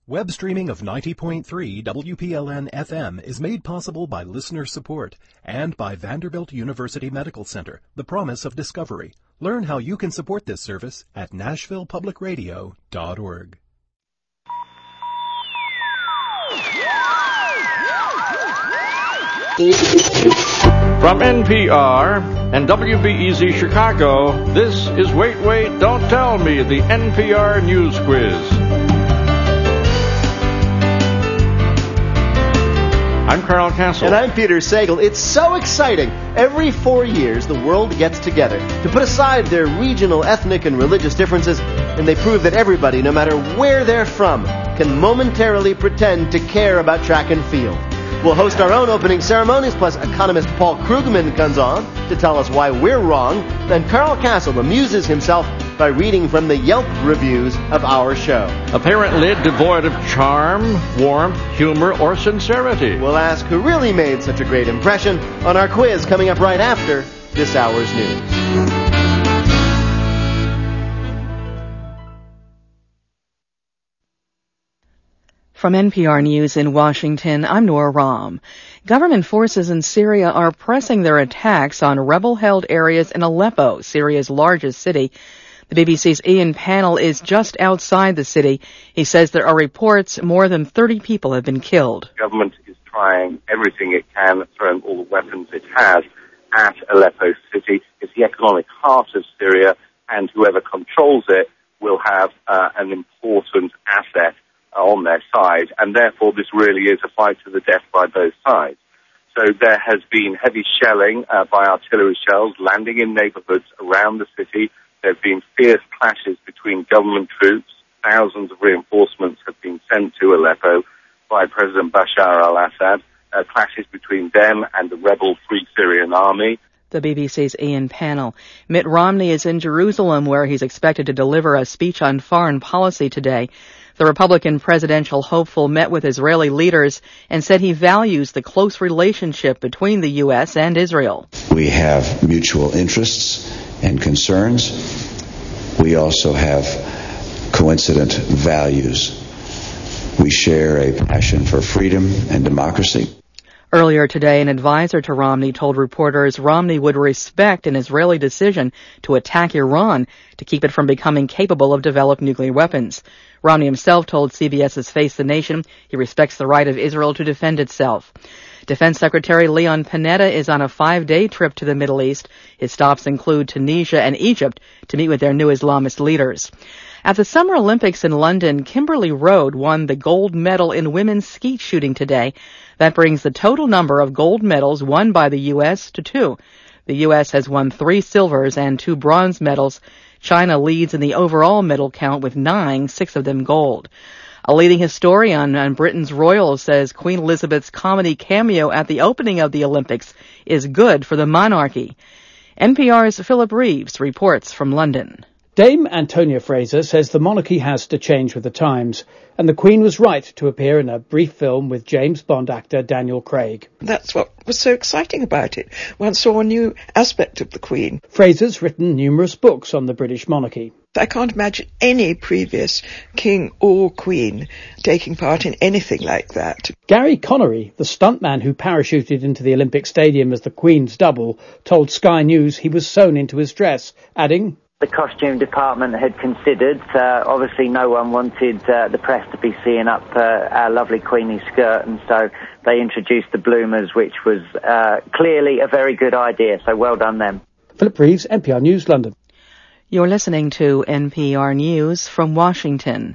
Web streaming of 90.3 WPLN FM is made possible by listener support and by Vanderbilt University Medical Center, the promise of discovery. Learn how you can support this service at nashvillepublicradio.org. From NPR and WBEZ Chicago, this is Wait, Don't Tell Me, the NPR News Quiz. I'm Carl Castle. And I'm Peter Sagal. It's so exciting. Every 4 years, the world gets together to put aside their regional, ethnic, and religious differences, and they prove that everybody, no matter where they're from, can momentarily pretend to care about track and field. We'll host our own opening ceremonies, plus economist Paul Krugman comes on to tell us why we're wrong. Then Carl Castle amuses himself by reading from the Yelp reviews of our show. Apparently devoid of charm, warmth, humor, or sincerity. We'll ask who really made such a great impression on our quiz coming up right after this hour's news. From NPR News in Washington, I'm Nora Rahm. Government forces in Syria are pressing their attacks on rebel-held areas in Aleppo, Syria's largest city. The BBC's Ian Pannell is just outside the city. He says there are reports more than 30 people have been killed. The government is trying everything it can, throwing all the weapons it has at Aleppo city. It's the economic heart of Syria, and whoever controls it will have an important asset on their side, and therefore this really is a fight to the death by both sides. So there has been heavy shelling by artillery shells landing in neighborhoods around the city. There have been fierce clashes between government troops. Thousands of reinforcements have been sent to Aleppo by President Bashar al-Assad. Clashes between them and the rebel Free Syrian Army. The BBC's Ian Pannell. Mitt Romney is in Jerusalem, where he's expected to deliver a speech on foreign policy today. The Republican presidential hopeful met with Israeli leaders and said he values the close relationship between the U.S. and Israel. We have mutual interests and concerns. We also have coincident values. We share a passion for freedom and democracy. Earlier today, an advisor to Romney told reporters Romney would respect an Israeli decision to attack Iran to keep it from becoming capable of developed nuclear weapons. Romney himself told CBS's Face the Nation he respects the right of Israel to defend itself. Defense Secretary Leon Panetta is on a 5-day trip to the Middle East. His stops include Tunisia and Egypt to meet with their new Islamist leaders. At the Summer Olympics in London, Kimberly Road won the gold medal in women's skeet shooting today. That brings the total number of gold medals won by the U.S. to 2. The U.S. has won 3 silvers and 2 bronze medals. China leads in the overall medal count with 9, 6 of them gold. A leading historian on Britain's royals says Queen Elizabeth's comedy cameo at the opening of the Olympics is good for the monarchy. NPR's Philip Reeves reports from London. Dame Antonia Fraser says the monarchy has to change with the times, and the Queen was right to appear in a brief film with James Bond actor Daniel Craig. That's what was so exciting about it. One saw a new aspect of the Queen. Fraser's written numerous books on the British monarchy. I can't imagine any previous king or queen taking part in anything like that. Gary Connery, the stuntman who parachuted into the Olympic Stadium as the Queen's double, told Sky News he was sewn into his dress, adding, the costume department had considered. Obviously, no one wanted the press to be seeing up our lovely Queenie's skirt, and so they introduced the bloomers, which was clearly a very good idea. So well done them. Philip Reeves, NPR News, London. You're listening to NPR News from Washington.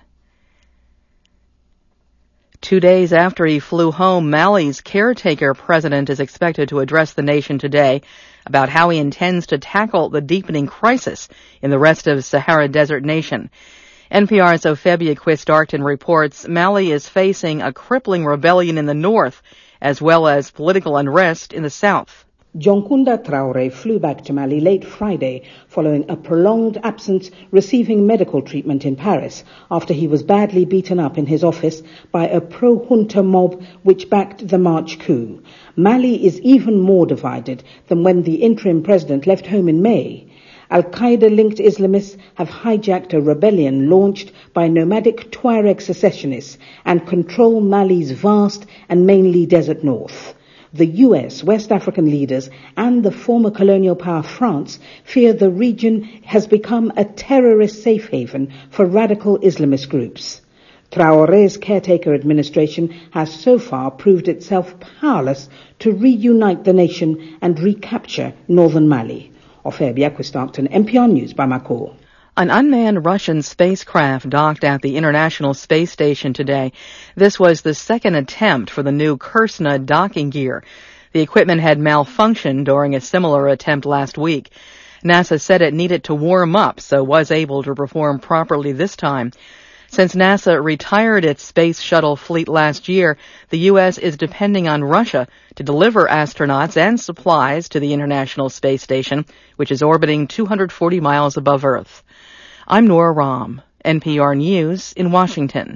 2 days after he flew home, Mali's caretaker president is expected to address the nation today about how he intends to tackle the deepening crisis in the rest of Sahara Desert nation. NPR's Ophebia Quist-Arcton reports Mali is facing a crippling rebellion in the north, as well as political unrest in the south. Dionkunda Traoré flew back to Mali late Friday following a prolonged absence receiving medical treatment in Paris after he was badly beaten up in his office by a pro-junta mob which backed the March coup. Mali is even more divided than when the interim president left home in May. Al-Qaeda-linked Islamists have hijacked a rebellion launched by nomadic Tuareg secessionists and control Mali's vast and mainly desert north. The US, West African leaders, and the former colonial power France fear the region has become a terrorist safe haven for radical Islamist groups. Traoré's caretaker administration has so far proved itself powerless to reunite the nation and recapture northern Mali. Ofer Biaquistarkton, NPR News, Bamako. An unmanned Russian spacecraft docked at the International Space Station today. This was the second attempt for the new Kursna docking gear. The equipment had malfunctioned during a similar attempt last week. NASA said it needed to warm up, so was able to perform properly this time. Since NASA retired its space shuttle fleet last year, the U.S. is depending on Russia to deliver astronauts and supplies to the International Space Station, which is orbiting 240 miles above Earth. I'm Nora Rahm, NPR News in Washington.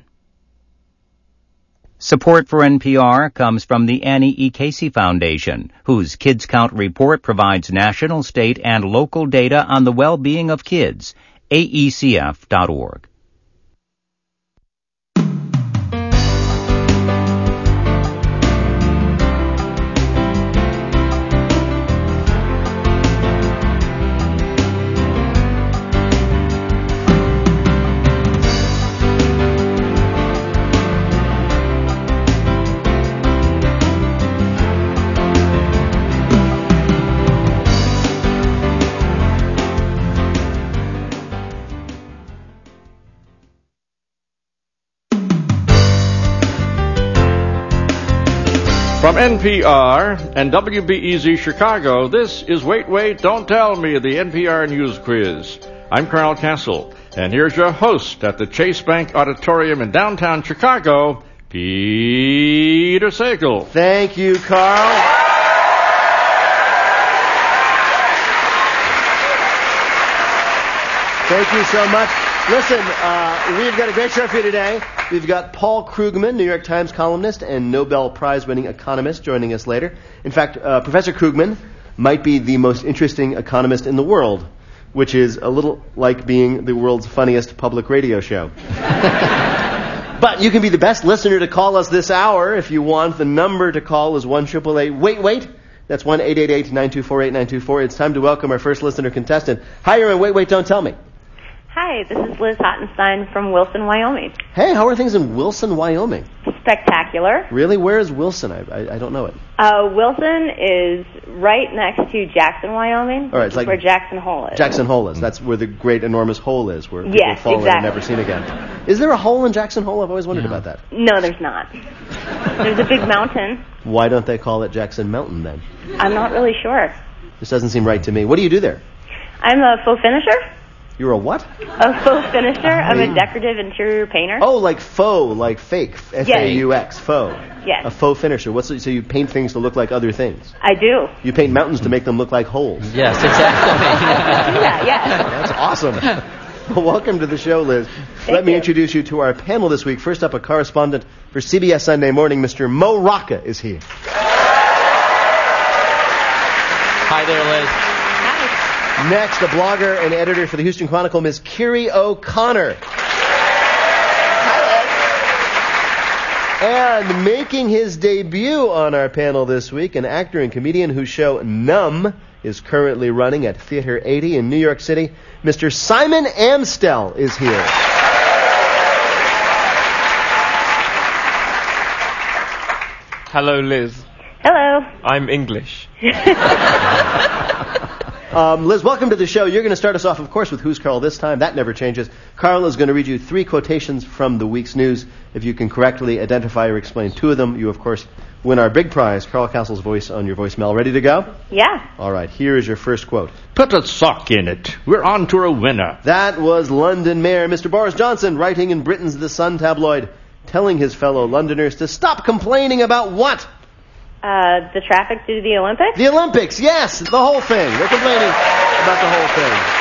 Support for NPR comes from the Annie E. Casey Foundation, whose Kids Count report provides national, state, and local data on the well-being of kids. AECF.org. From NPR and WBEZ Chicago, this is Wait, Wait, Don't Tell Me, the NPR News Quiz. I'm Carl Castle, and here's your host at the Chase Bank Auditorium in downtown Chicago, Peter Sagal. Thank you, Carl. Thank you so much. Listen, we've got a great show for you today. We've got Paul Krugman, New York Times columnist and Nobel Prize-winning economist, joining us later. In fact, Professor Krugman might be the most interesting economist in the world, which is a little like being the world's funniest public radio show. But you can be the best listener to call us this hour if you want. The number to call is 1-888-WAIT-WAIT. That's 1-888-924-8924. It's time to welcome our first listener contestant. Hi, you're on Wait, Wait, Don't Tell Me. Hi, this is Liz Hottenstein from Wilson, Wyoming. Hey, how are things in Wilson, Wyoming? Spectacular. Really? Where is Wilson? I don't know it. Wilson is right next to Jackson, Wyoming, All right, it's like where Jackson Hole is. Jackson Hole is. That's where the great enormous hole is, where people yes, fall exactly. in and never seen again. Is there a hole in Jackson Hole? I've always wondered about that. No, there's not. There's a big mountain. Why don't they call it Jackson Mountain then? I'm not really sure. This doesn't seem right to me. What do you do there? I'm a faux finisher. You're a what? A faux finisher. I'm a decorative interior painter. Oh, like faux, like fake. F-A-U-X, faux. Yes. A faux finisher. So you paint things to look like other things? I do. You paint mountains to make them look like holes? Yes, exactly. Yeah, yes. That's awesome. Well, welcome to the show, Liz. Let me introduce you to our panel this week. First up, a correspondent for CBS Sunday Morning, Mr. Mo Rocca is here. Hi there, Liz. Next, a blogger and editor for the Houston Chronicle, Ms. Kiri O'Connor. And making his debut on our panel this week, an actor and comedian whose show Numb is currently running at Theater 80 in New York City, Mr. Simon Amstell is here. Hello, Liz. Hello. I'm English. Liz, welcome to the show. You're going to start us off, of course, with Who's Carl this time. That never changes. Carl is going to read you 3 quotations from the week's news. If you can correctly identify or explain 2 of them, you, of course, win our big prize, Carl Castle's voice on your voicemail. Ready to go? Yeah. All right, here is your first quote. Put a sock in it. We're on to a winner. That was London Mayor Mr. Boris Johnson writing in Britain's The Sun tabloid, telling his fellow Londoners to stop complaining about what? The traffic due to the Olympics? The Olympics, yes, the whole thing. They're complaining about the whole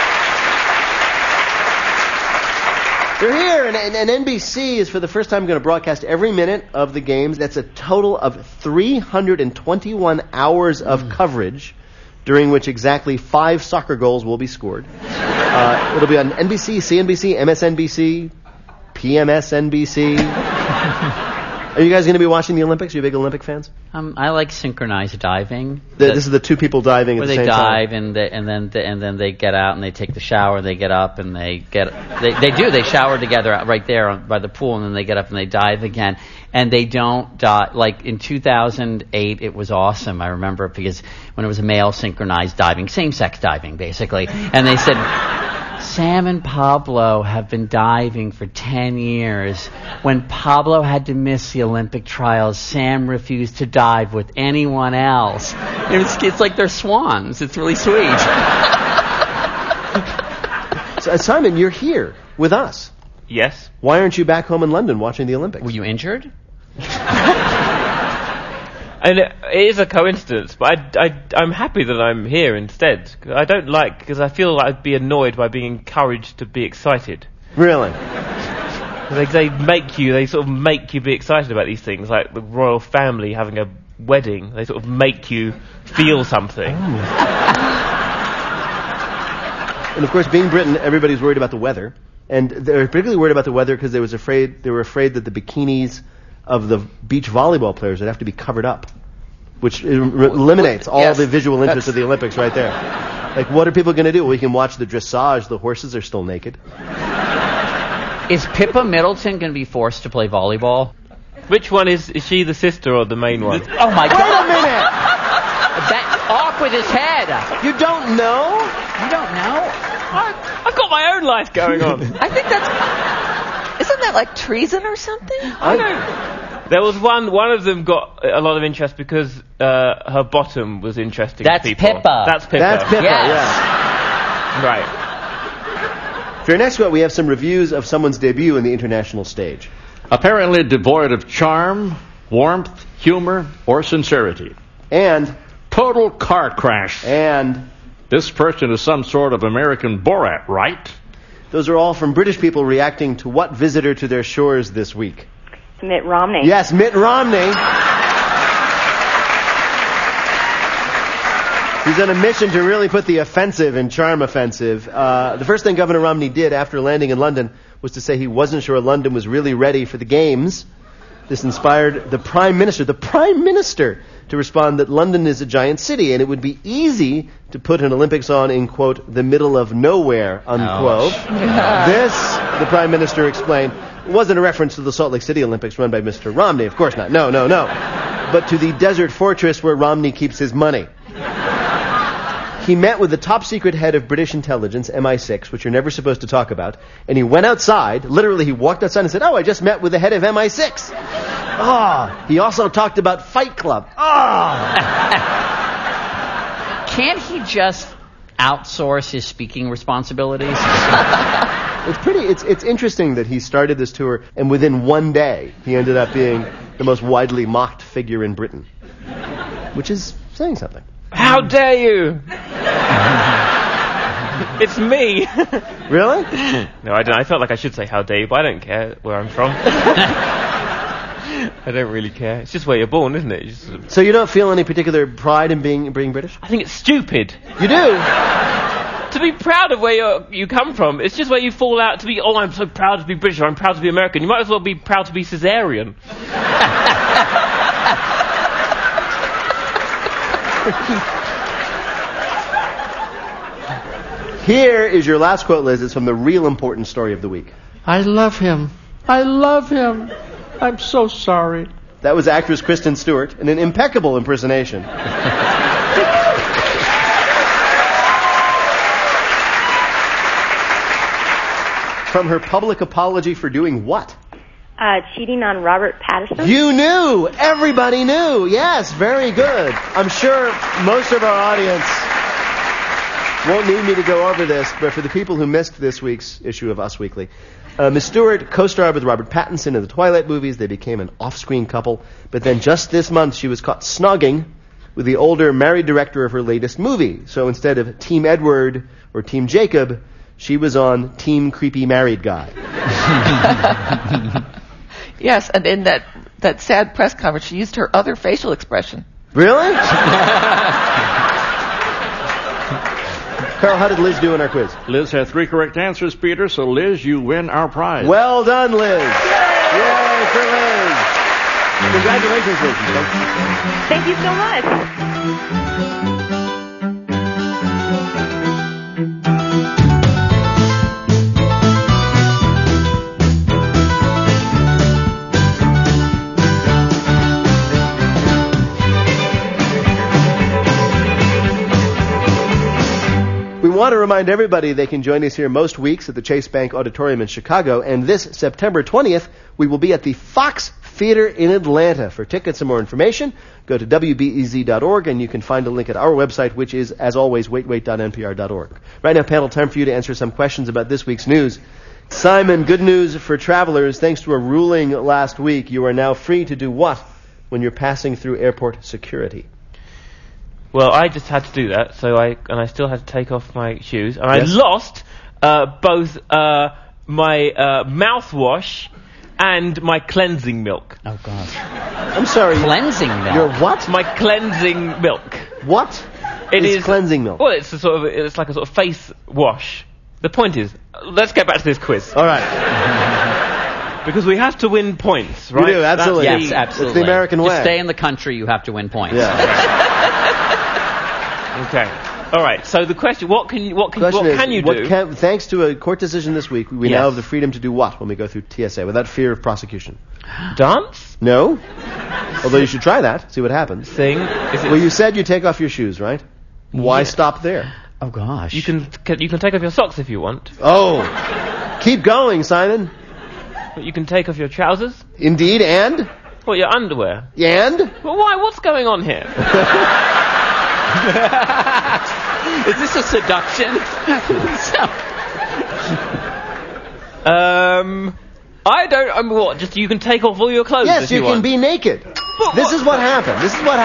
thing. They're here, and NBC is for the first time going to broadcast every minute of the games. That's a total of 321 hours of coverage during which exactly 5 soccer goals will be scored. It'll be on NBC, CNBC, MSNBC, PMSNBC. Are you guys going to be watching the Olympics? Are you big Olympic fans? I like synchronized diving. This is the 2 people diving at the same time. Where they dive and then they get out and they take the shower. They get up and they shower together right there by the pool, and then they get up and they dive again. And they don't die. Like in 2008, it was awesome. I remember because when it was a male synchronized diving, same-sex diving basically, and they said, Sam and Pablo have been diving for 10 years. When Pablo had to miss the Olympic trials, Sam refused to dive with anyone else. It's like they're swans. It's really sweet. So, Simon, you're here with us. Yes. Why aren't you back home in London watching the Olympics? Were you injured? And it is a coincidence, but I'm happy that I'm here instead. I don't because I feel like I'd be annoyed by being encouraged to be excited. Really? They sort of make you be excited about these things, like the royal family having a wedding. They sort of make you feel something. And of course, being Britain, everybody's worried about the weather. And they're particularly worried about the weather because they were afraid that the bikinis of the beach volleyball players would have to be covered up, which eliminates all the visual interest of the Olympics right there. Like, what are people going to do? We can watch the dressage. The horses are still naked. Is Pippa Middleton going to be forced to play volleyball? Which one is she, the sister or the main one? Oh my God! Wait a minute! Off with his head! You don't know? You don't know? I've got my own life going on. I think isn't that like treason or something? I don't. There was one of them got a lot of interest because her bottom was interesting to people. Pippa. That's Pippa. That's Pippa, yes. Right. For your next quote, we have some reviews of someone's debut in the international stage. Apparently devoid of charm, warmth, humor, or sincerity. And total car crash. And this person is some sort of American Borat, right? Those are all from British people reacting to what visitor to their shores this week? Mitt Romney. Yes, Mitt Romney. He's on a mission to really put the offensive in charm offensive. The first thing Governor Romney did after landing in London was to say he wasn't sure London was really ready for the games. This inspired the Prime Minister to respond that London is a giant city and it would be easy to put an Olympics on in, quote, the middle of nowhere, unquote. This, the Prime Minister explained, wasn't a reference to the Salt Lake City Olympics run by Mr. Romney. Of course not. No. But to the desert fortress where Romney keeps his money. He met with the top secret head of British intelligence, MI6, which you're never supposed to talk about, and he went outside, literally he walked outside and said, I just met with the head of MI6. He also talked about Fight Club. Can't he just outsource his speaking responsibilities? It's interesting that he started this tour, and within one day, he ended up being the most widely mocked figure in Britain. Which is saying something. How dare you? It's me. Really? No, I don't. I felt like I should say how dare you, but I don't care where I'm from. I don't really care. It's just where you're born, isn't it? So you don't feel any particular pride in being British? I think it's stupid. You do? To be proud of where you come from, it's just where you fall out to be, I'm so proud to be British, or I'm proud to be American. You might as well be proud to be Caesarean. Here is your last quote, Liz. It's from the real important story of the week. I love him. I'm so sorry. That was actress Kristen Stewart in an impeccable impersonation. From her public apology for doing what? Cheating on Robert Pattinson. You knew! Everybody knew! Yes, very good. I'm sure most of our audience won't need me to go over this, but for the people who missed this week's issue of Us Weekly, Miss Stewart co-starred with Robert Pattinson in the Twilight movies. They became an off-screen couple, but then just this month she was caught snogging with the older married director of her latest movie. So instead of Team Edward or Team Jacob, she was on Team Creepy Married Guy. Yes, and in that sad press conference, she used her other facial expression. Really? Carol, how did Liz do in our quiz? Liz had 3 correct answers, Peter, so Liz, you win our prize. Well done, Liz. Yay for Liz. Congratulations, Liz. Thank you so much. We want to remind everybody they can join us here most weeks at the Chase Bank Auditorium in Chicago, and this September 20th, we will be at the Fox Theater in Atlanta. For tickets and more information, go to wbez.org, and you can find a link at our website, which is, as always, waitwait.npr.org. Right now, panel, time for you to answer some questions about this week's news. Simon, good news for travelers. Thanks to a ruling last week, you are now free to do what when you're passing through airport security? Well, I just had to do that, so I still had to take off my shoes, and Yes. I lost both my mouthwash and my cleansing milk. Oh, God. I'm sorry. Cleansing milk? Your what? My cleansing milk. What is cleansing milk? Well, it's like a sort of face wash. The point is, let's get back to this quiz. All right. Because we have to win points, right? We do, absolutely. Yes, absolutely. It's the American way. To stay in the country, you have to win points. Yeah. Okay. All right. So the question: what can you do? Thanks to a court decision this week, we now have the freedom to do what when we go through TSA without fear of prosecution? Dance? No. Although you should try that. See what happens. Sing? Well, you said you take off your shoes, right? Why stop there? Oh gosh. You can take off your socks if you want. Oh. Keep going, Simon. But you can take off your trousers. Indeed, and? Well, your underwear. And? Well, why? What's going on here? Is this a seduction? I don't. What? Just you can take off all your clothes. Yes, if you you can want. be naked. This is what happened.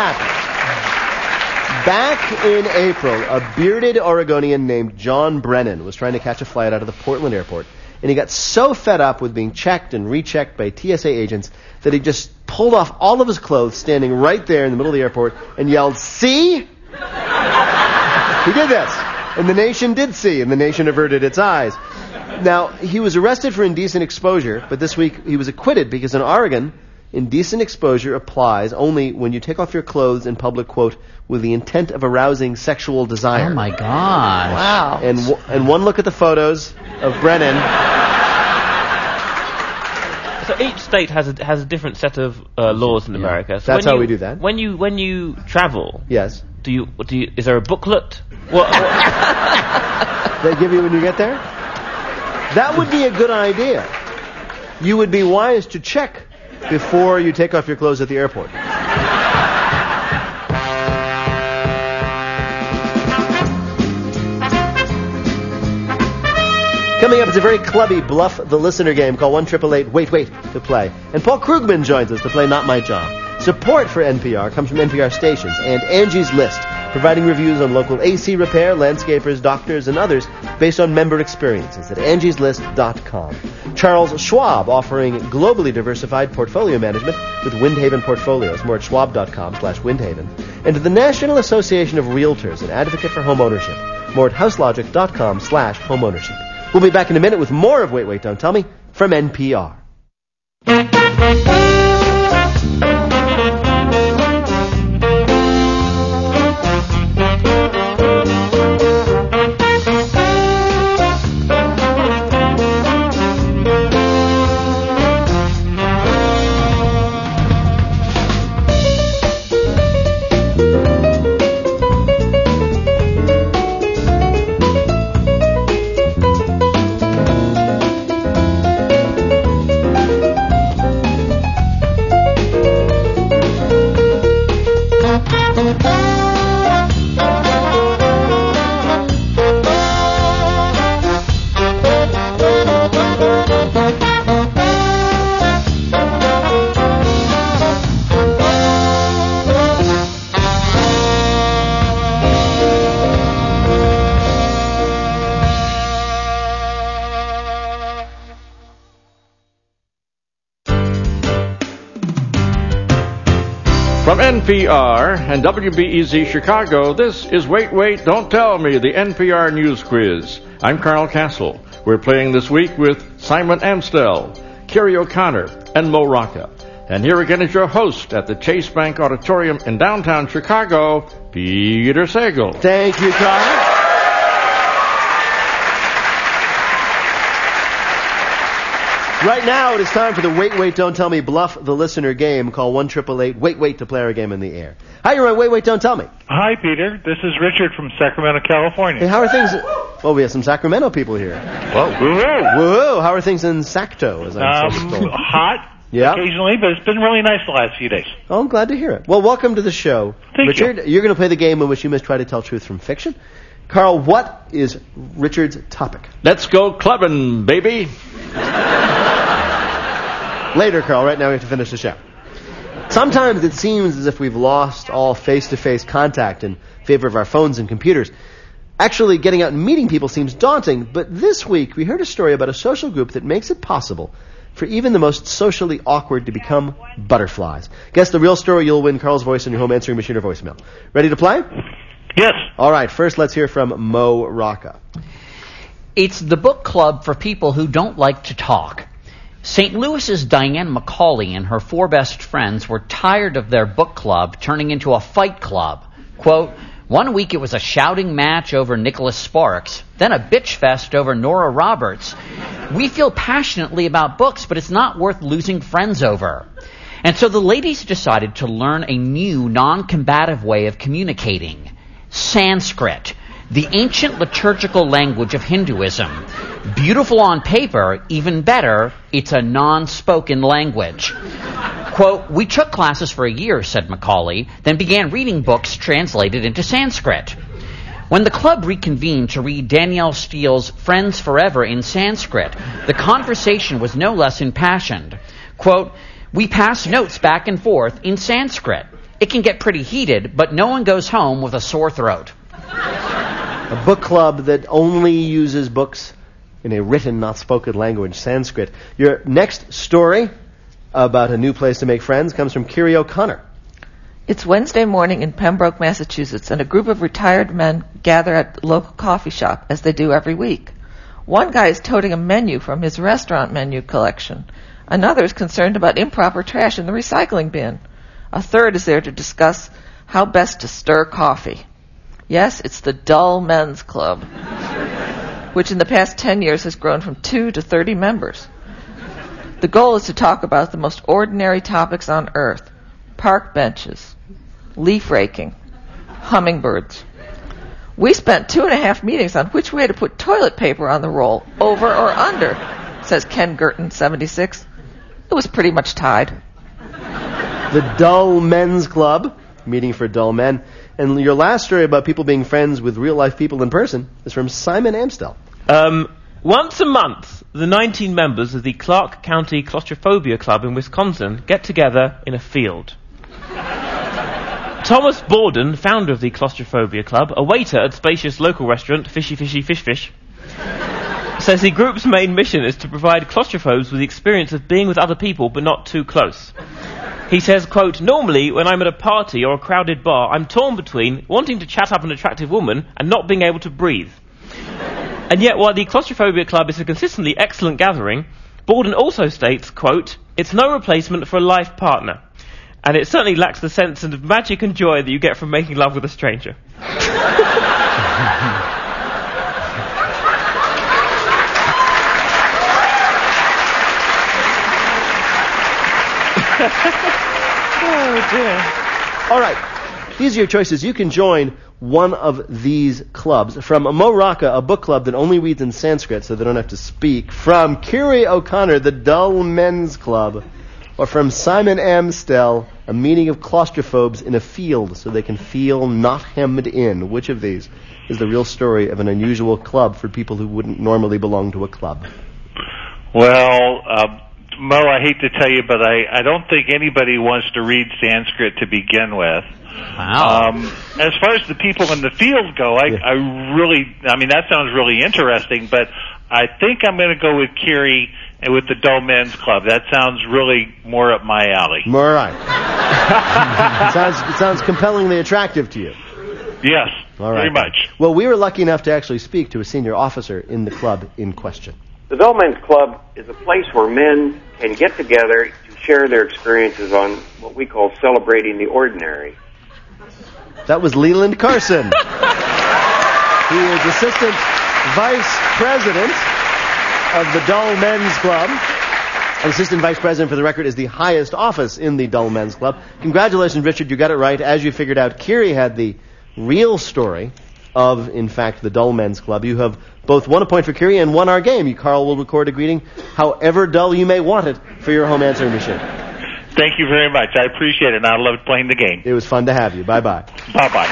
Back in April, a bearded Oregonian named John Brennan was trying to catch a flight out of the Portland airport, and he got so fed up with being checked and rechecked by TSA agents that he just pulled off all of his clothes standing right there in the middle of the airport and yelled, "See?" He did this, and the nation did see, and the nation averted its eyes. Now, he was arrested for indecent exposure, but this week he was acquitted because in Oregon, indecent exposure applies only when you take off your clothes in public, quote, with the intent of arousing sexual desire. Oh, my gosh. Wow. And one look at the photos of Brennan. So each state has a different set of laws in America. So That's how we do that. When you travel, Yes. do you is there a booklet? What? They give you when you get there? That would be a good idea. You would be wise to check before you take off your clothes at the airport. Coming up, it's a very clubby Bluff the Listener game. Call 1-888-WAIT-WAIT to play. And Paul Krugman joins us to play Not My Job. Support for NPR comes from NPR stations and Angie's List, providing reviews on local AC repair, landscapers, doctors, and others based on member experiences at angieslist.com. Charles Schwab, offering globally diversified portfolio management with Windhaven Portfolios. More at schwab.com/Windhaven. And the National Association of Realtors, an advocate for home ownership. More at houselogic.com/homeownership. We'll be back in a minute with more of Wait, Wait, Don't Tell Me from NPR. From NPR and WBEZ Chicago, this is Wait, Wait, Don't Tell Me, the NPR News Quiz. I'm Carl Castle. We're playing this week with Simon Amstel, Kerry O'Connor, and Mo Rocca. And here again is your host at the Chase Bank Auditorium in downtown Chicago, Peter Sagal. Thank you, Carl. Right now, it is time for the Wait, Wait, Don't Tell Me Bluff the Listener game. Call 1-888-WAIT-WAIT to play our game in the air. Hi, you're on Wait, Wait, Don't Tell Me. Hi, Peter. This is Richard from Sacramento, California. Hey, how are things? Well, we have some Sacramento people here. Whoa, woo-hoo. Woo-hoo. How are things in Sacto, as I'm told? Hot. Yeah. Occasionally, but it's been really nice the last few days. Oh, I'm glad to hear it. Well, welcome to the show. Thank Richard, you. You're going to play the game in which you must try to tell truth from fiction. Carl, what is Richard's topic? Let's go clubbing, baby. Later, Carl. Right now we have to finish the show. Sometimes it seems as if we've lost all face-to-face contact in favor of our phones and computers. Actually, getting out and meeting people seems daunting, but this week we heard a story about a social group that makes it possible for even the most socially awkward to become butterflies. Guess the real story, you'll win Carl's voice on your home answering machine or voicemail. Ready to play? Yes. All right, first let's hear from Mo Rocca. It's the book club for people who don't like to talk. St. Louis's Diane McCauley and her four best friends were tired of their book club turning into a fight club. Quote, one week it was a shouting match over Nicholas Sparks, then a bitch fest over Nora Roberts. We feel passionately about books, but it's not worth losing friends over. And so the ladies decided to learn a new non-combative way of communicating. Sanskrit, the ancient liturgical language of Hinduism. Beautiful on paper, even better, it's a non-spoken language. Quote, we took classes for a year, said Macaulay, then began reading books translated into Sanskrit. When the club reconvened to read Danielle Steele's Friends Forever in Sanskrit, the conversation was no less impassioned. Quote, we pass notes back and forth in Sanskrit. It can get pretty heated, but no one goes home with a sore throat. A book club that only uses books in a written, not spoken language, Sanskrit. Your next story about a new place to make friends comes from Kerry O'Connor. It's Wednesday morning in Pembroke, Massachusetts, and a group of retired men gather at the local coffee shop, as they do every week. One guy is toting a menu from his restaurant menu collection. Another is concerned about improper trash in the recycling bin. A third is there to discuss how best to stir coffee. Yes, it's the Dull Men's Club, which in the past 10 years has grown from 2 to 30 members. The goal is to talk about the most ordinary topics on earth: park benches, leaf raking, hummingbirds. We spent 2.5 meetings on which way to put toilet paper on the roll, over or under, says Ken Girton, 76. It was pretty much tied. The Dull Men's Club, meeting for dull men. And your last story about people being friends with real-life people in person is from Simon Amstel. Once a month, the 19 members of the Clark County Claustrophobia Club in Wisconsin get together in a field. Thomas Borden, founder of the Claustrophobia Club, a waiter at spacious local restaurant Fishy Fishy Fish Fish, says the group's main mission is to provide claustrophobes with the experience of being with other people but not too close. He says, quote, normally when I'm at a party or a crowded bar, I'm torn between wanting to chat up an attractive woman and not being able to breathe. And yet, while the Claustrophobia Club is a consistently excellent gathering, Borden also states, quote, it's no replacement for a life partner. And it certainly lacks the sense of magic and joy that you get from making love with a stranger. Oh, dear. All right. These are your choices. You can join one of these clubs. From Mo Rocca, a book club that only reads in Sanskrit so they don't have to speak. From Kerry O'Connor, the Dull Men's Club. Or from Simon Amstel, a meeting of claustrophobes in a field so they can feel not hemmed in. Which of these is the real story of an unusual club for people who wouldn't normally belong to a club? Well, Mo, I hate to tell you, but I don't think anybody wants to read Sanskrit to begin with. Wow. As far as the people in the field go, I mean, that sounds really interesting, but I think I'm going to go with Kerry and with the Dull Men's Club. That sounds really more up my alley. All right. It sounds compellingly attractive to you. Yes, all right, very much. Well, we were lucky enough to actually speak to a senior officer in the club in question. The Dull Men's Club is a place where men can get together to share their experiences on what we call celebrating the ordinary. That was Leland Carson. He is Assistant Vice President of the Dull Men's Club. Assistant Vice President, for the record, is the highest office in the Dull Men's Club. Congratulations, Richard. You got it right. As you figured out, Kiri had the real story of, in fact, the Dull Men's Club. You have both won a point for Kiri and won our game. Carl will record a greeting, however dull you may want it, for your home answering machine. Thank you very much. I appreciate it, and I loved playing the game. It was fun to have you. Bye-bye. Bye-bye.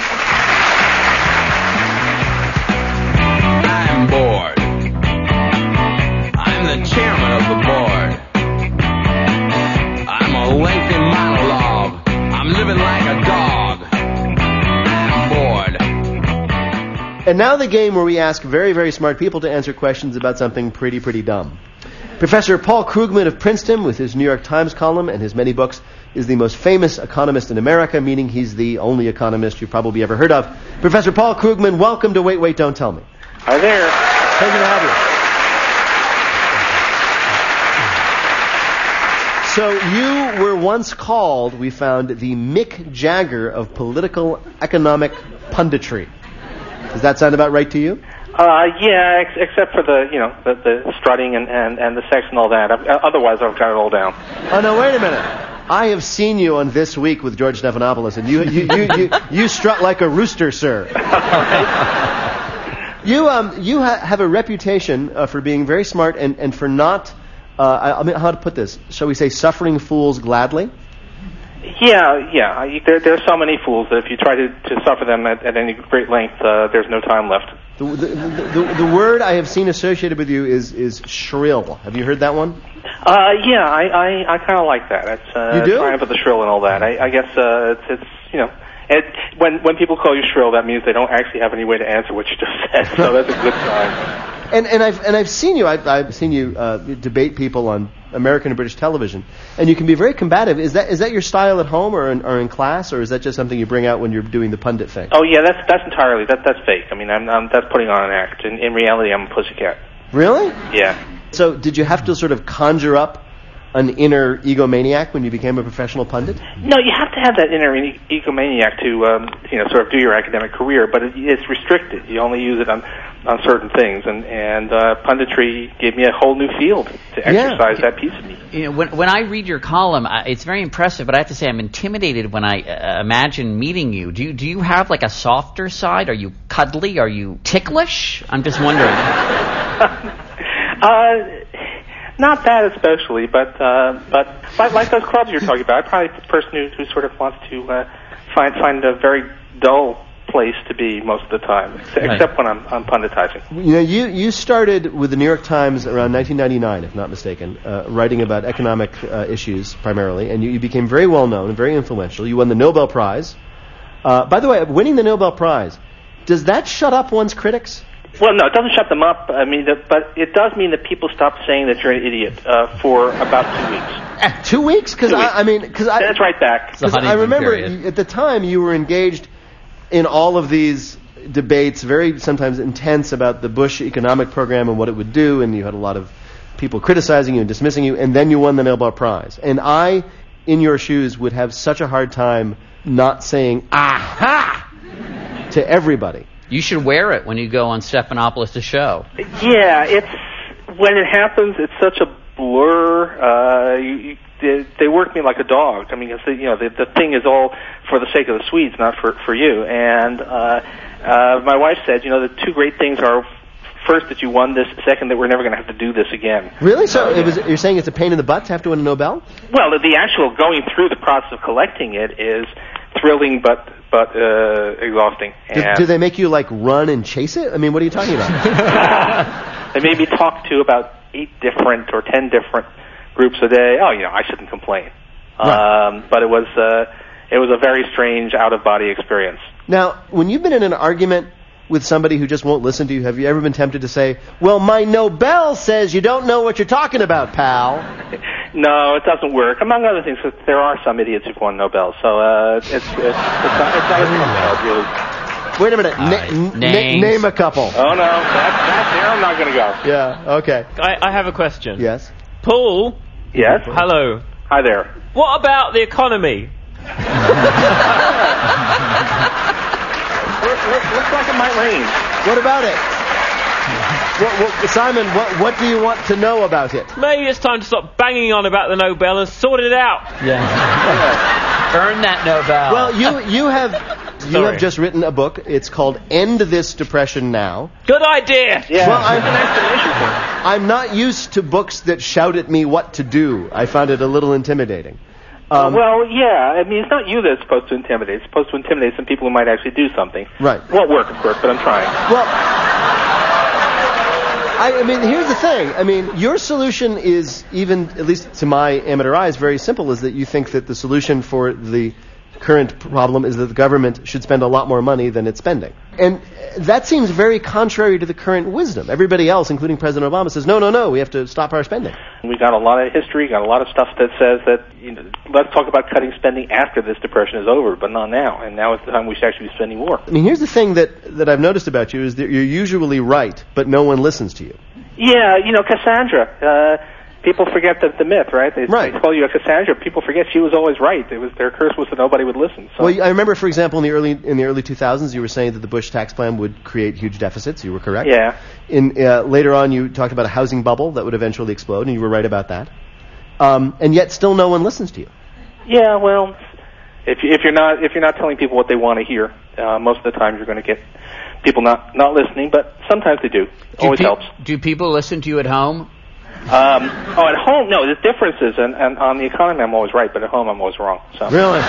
I'm bored. I'm the chairman of the board. I'm a lengthy monologue. I'm living like a dog. I'm bored. And now the game where we ask very, very smart people to answer questions about something pretty, pretty dumb. Professor Paul Krugman of Princeton, with his New York Times column and his many books, is the most famous economist in America, meaning he's the only economist you've probably ever heard of. Professor Paul Krugman, welcome to Wait, Wait, Don't Tell Me. Hi there. Pleasure to have you. So you were once called, we found, the Mick Jagger of political economic punditry. Does that sound about right to you? Yeah, except for the strutting and the sex and all that. Otherwise, I've got it all down. Oh, no, wait a minute. I have seen you on This Week with George Stephanopoulos, and you strut like a rooster, sir. You have a reputation for being very smart and for not, I mean, how to put this? Shall we say suffering fools gladly? Yeah. There's so many fools that if you try to suffer them at any great length, there's no time left. The word I have seen associated with you is shrill. Have you heard that one? Yeah, I kind of like that. It's you do? Triumph of the shrill and all that. I guess it's when people call you shrill, that means they don't actually have any way to answer what you just said. So that's a good sign. And I've seen you. I've seen you debate people on American and British television, and you can be very combative. Is that your style at home or in class, or is that just something you bring out when you're doing the pundit thing? Oh yeah, that's entirely that's fake. I mean, that's putting on an act. In reality, I'm a pussycat. Really? Yeah. So did you have to sort of conjure up an inner egomaniac when you became a professional pundit? No, you have to have that inner egomaniac to sort of do your academic career, but it's restricted. You only use it on certain things, and punditry gave me a whole new field to exercise that piece of me. You know, when I read your column, it's very impressive, but I have to say I'm intimidated when I imagine meeting you. Do you have like a softer side? Are you cuddly? Are you ticklish? I'm just wondering. Not that especially, but like those clubs you're talking about, I'm probably the person who sort of wants to find a very dull place to be most of the time, except when I'm punditizing. You know, you started with the New York Times around 1999, if not mistaken, writing about economic issues primarily, and you became very well known and very influential. You won the Nobel Prize. By the way, winning the Nobel Prize, does that shut up one's critics? Well, no, it doesn't shut them up. I mean, but it does mean that people stop saying that you're an idiot for about 2 weeks. 2 weeks? Because that's right back. Because I remember at the time you were engaged in all of these debates, very sometimes intense, about the Bush economic program and what it would do, and you had a lot of people criticizing you and dismissing you, and then you won the Nobel Prize. And I, in your shoes, would have such a hard time not saying "aha" to everybody. You should wear it when you go on Stephanopoulos' show. Yeah, when it happens, it's such a blur. They work me like a dog. I mean, the thing is all for the sake of the Swedes, not for you. And my wife said, the two great things are, first, that you won this, second, that we're never going to have to do this again. Really? So you're saying it's a pain in the butt to have to win a Nobel? Well, the actual going through the process of collecting it is thrilling but exhausting. Do they make you run and chase it? I mean, what are you talking about? They made me talk to about 8 different or 10 different groups a day. Oh, I shouldn't complain. Right. But it was a very strange out-of-body experience. Now, when you've been in an argument with somebody who just won't listen to you, have you ever been tempted to say, well, my Nobel says you don't know what you're talking about, pal? No, it doesn't work. Among other things, there are some idiots who've won Nobel, so it's not a really. Wait a minute. Name a couple. Oh, no. That's there. I'm not going to go. Yeah, okay. I have a question. Yes. Paul? Yes? Hello. Hi there. What about the economy? Looks like it might rain. What about it? Simon, what do you want to know about it? Maybe it's time to stop banging on about the Nobel and sort it out. Yeah. Earn that Nobel. Well, you have just written a book. It's called End This Depression Now. Good idea. Yeah. Well, I'm not used to books that shout at me what to do. I found it a little intimidating. Well, yeah. I mean, it's not you that's supposed to intimidate. It's supposed to intimidate some people who might actually do something. Right. Won't work, of course, but I'm trying. Well, I mean, here's the thing. I mean, your solution is, even, at least to my amateur eyes, very simple, is that you think that the solution for the current problem is that the government should spend a lot more money than it's spending. And that seems very contrary to the current wisdom. Everybody else, including President Obama, says, no, we have to stop our spending. We got a lot of history, got a lot of stuff that says that, let's talk about cutting spending after this depression is over, but not now. And now is the time we should actually be spending more. I mean, here's the thing that I've noticed about you is that you're usually right, but no one listens to you. Yeah, Cassandra. People forget the myth, right? They call you a Cassandra. People forget she was always right. Their curse was that nobody would listen. So. Well, I remember, for example, in the early 2000s, you were saying that the Bush tax plan would create huge deficits. You were correct. Yeah. Later on, you talked about a housing bubble that would eventually explode, and you were right about that. And yet, still, no one listens to you. Yeah. Well, if you're not telling people what they want to hear, most of the time you're going to get people not listening. But sometimes they do. Always helps. Do people listen to you at home? At home, no. The difference is, and on the economy, I'm always right, but at home, I'm always wrong. So. Really?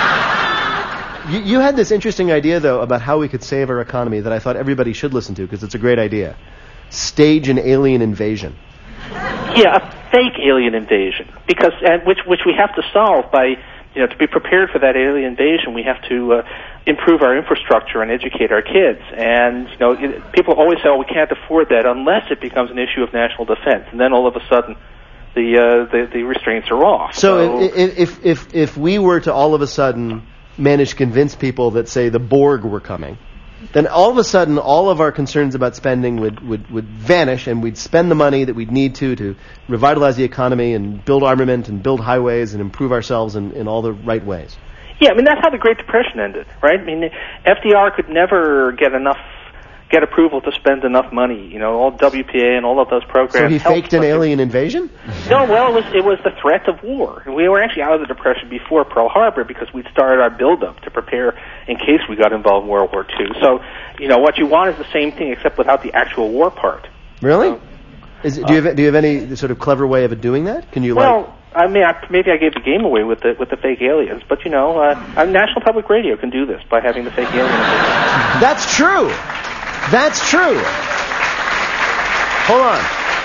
You had this interesting idea, though, about how we could save our economy that I thought everybody should listen to because it's a great idea. Stage an alien invasion. Yeah, a fake alien invasion, because which we have to solve by. To be prepared for that alien invasion, we have to improve our infrastructure and educate our kids. And people always say, "Oh, we can't afford that unless it becomes an issue of national defense." And then all of a sudden, the restraints are off. So if we were to all of a sudden manage to convince people that, say, the Borg were coming, then all of a sudden all of our concerns about spending would vanish, and we'd spend the money that we'd need to revitalize the economy and build armament and build highways and improve ourselves in all the right ways. Yeah, I mean, that's how the Great Depression ended, right? I mean, FDR could never get approval to spend enough money. All WPA and all of those programs. So he faked an alien invasion? No, well, it was the threat of war. We were actually out of the Depression before Pearl Harbor because we'd started our build-up to prepare in case we got involved in World War II. So, what you want is the same thing except without the actual war part. Really? Do you have any sort of clever way of doing that? Can you maybe I gave the game away with the fake aliens, but National Public Radio can do this by having the fake alien invasion. That's true. That's true. Hold on.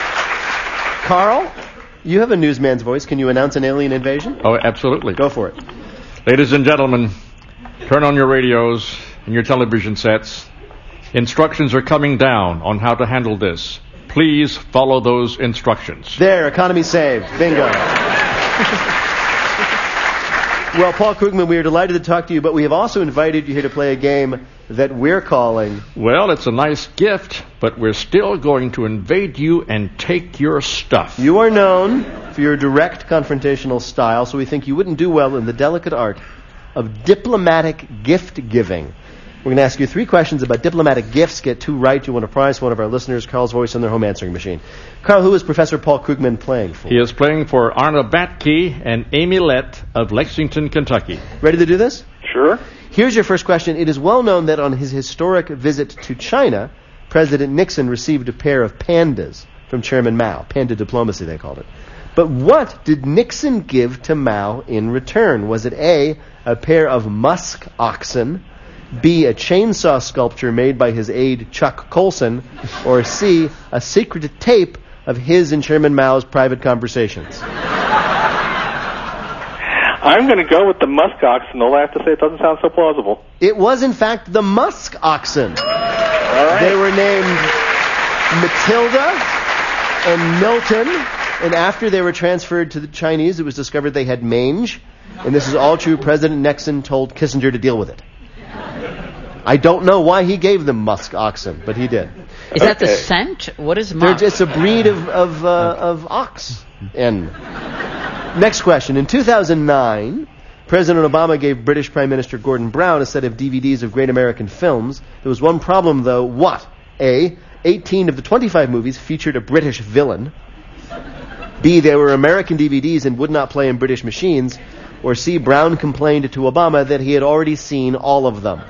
Carl, you have a newsman's voice. Can you announce an alien invasion? Oh, absolutely. Go for it. Ladies and gentlemen, turn on your radios and your television sets. Instructions are coming down on how to handle this. Please follow those instructions. There, economy saved. Bingo. Well, Paul Krugman, we are delighted to talk to you, but we have also invited you here to play a game that we're calling... Well, it's a nice gift, but we're still going to invade you and take your stuff. You are known for your direct confrontational style, so we think you wouldn't do well in the delicate art of diplomatic gift-giving. We're going to ask you 3 questions about diplomatic gifts. Get 2 right, you win a prize for one of our listeners, Carl's voice on their home answering machine. Carl, who is Professor Paul Krugman playing for? He is playing for Arna Batke and Amy Lett of Lexington, Kentucky. Ready to do this? Sure. Here's your first question. It is well known that on his historic visit to China, President Nixon received a pair of pandas from Chairman Mao. Panda diplomacy, they called it. But what did Nixon give to Mao in return? Was it A, a pair of musk oxen, B, a chainsaw sculpture made by his aide Chuck Colson, or C, a secret tape of his and Chairman Mao's private conversations? I'm going to go with the musk oxen, although I have to say it doesn't sound so plausible. It was, in fact, the musk oxen. All right. They were named Matilda and Milton, And after they were transferred to the Chinese, it was discovered they had mange. And this is all true. President Nixon told Kissinger to deal with it. I don't know why he gave them musk oxen, but he did. Is that the scent? What is musk? It's a breed of ox. Next question. In 2009, President Obama gave British Prime Minister Gordon Brown a set of DVDs of great American films. There was one problem, though. What? A, 18 of the 25 movies featured a British villain. B, they were American DVDs and would not play in British machines. Or C, Brown complained to Obama that he had already seen all of them.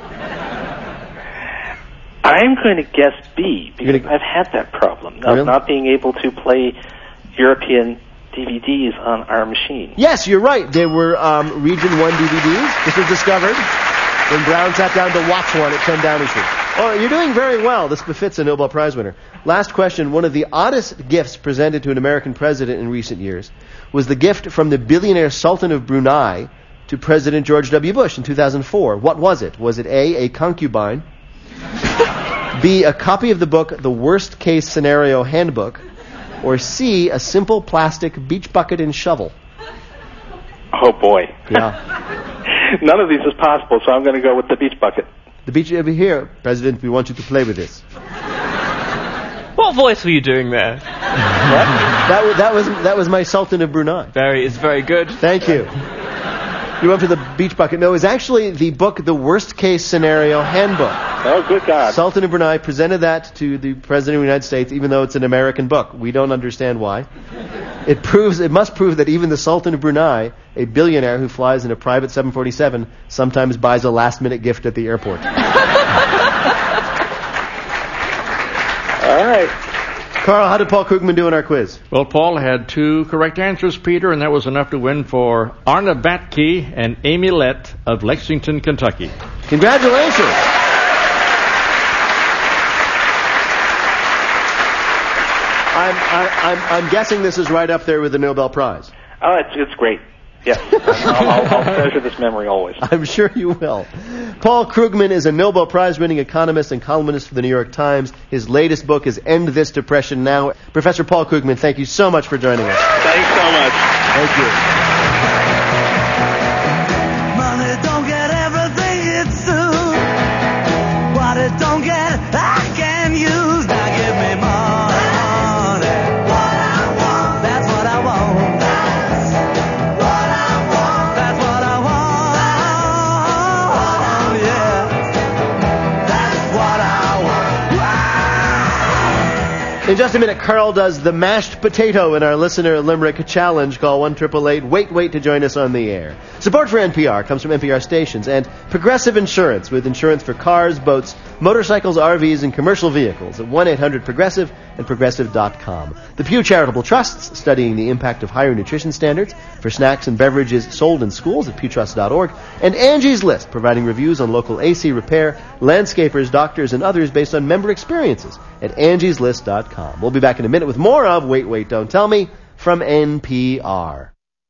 I'm going to guess B, because I've had that problem of not being able to play European DVDs on our machine. Yes, you're right. They were Region 1 DVDs. This was discovered when Brown sat down to watch one at 10 Downing Street. Oh, you're doing very well. This befits a Nobel Prize winner. Last question. One of the oddest gifts presented to an American president in recent years was the gift from the billionaire Sultan of Brunei to President George W. Bush in 2004. What was it? Was it A, a concubine, B, a copy of the book The Worst Case Scenario Handbook, or C, a simple plastic beach bucket and shovel? Oh, boy. Yeah. None of these is possible, so I'm going to go with the beach bucket. The beach over here, President, we want you to play with this. What voice were you doing there? What? That was my Sultan of Brunei. It's very good. Thank you. You went for the beach bucket. No, it was actually the book, The Worst Case Scenario Handbook. Oh, good God. Sultan of Brunei presented that to the President of the United States, even though it's an American book. We don't understand why. It must prove that even the Sultan of Brunei, a billionaire who flies in a private 747, sometimes buys a last-minute gift at the airport. All right. Carl, how did Paul Krugman do in our quiz? Well, Paul had 2 correct answers, Peter, and that was enough to win for Arna Batke and Amy Lett of Lexington, Kentucky. Congratulations. I'm guessing this is right up there with the Nobel Prize. Oh, it's great. Yes, I'll treasure this memory always. I'm sure you will. Paul Krugman is a Nobel Prize-winning economist and columnist for the New York Times. His latest book is End This Depression Now. Professor Paul Krugman, thank you so much for joining us. Thanks so much. Thank you. Money don't get everything it's due. What it don't get, I can use. Now give me money. What I want, that's what I want. In just a minute, Carl does the mashed potato in our listener limerick challenge. Call 1-888-WAIT to join us on the air. Support for NPR comes from NPR stations and Progressive Insurance, with insurance for cars, boats, motorcycles, RVs, and commercial vehicles at 1-800-PROGRESSIVE and Progressive.com. The Pew Charitable Trusts, studying the impact of higher nutrition standards for snacks and beverages sold in schools at pewtrust.org. And Angie's List, providing reviews on local AC repair, landscapers, doctors, and others based on member experiences at angieslist.com. We'll be back in a minute with more of Wait, Wait, Don't Tell Me from NPR.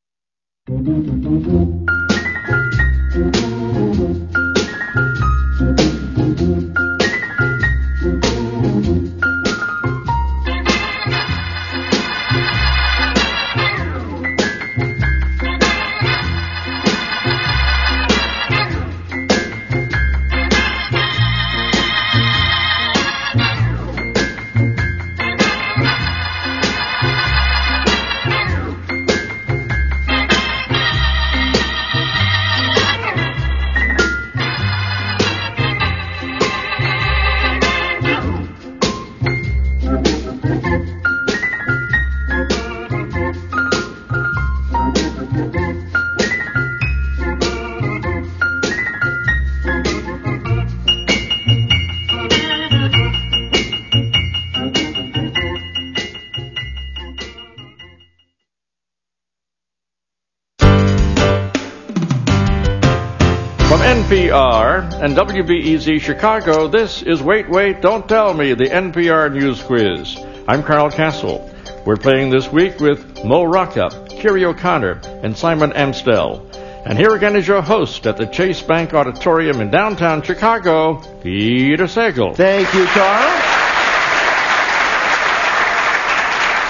NPR and WBEZ Chicago, this is Wait, Wait, Don't Tell Me, the NPR News Quiz. I'm Carl Castle. We're playing this week with Mo Rockup, Kiri O'Connor, and Simon Amstel. And here again is your host at the Chase Bank Auditorium in downtown Chicago, Peter Sagal. Thank you, Carl.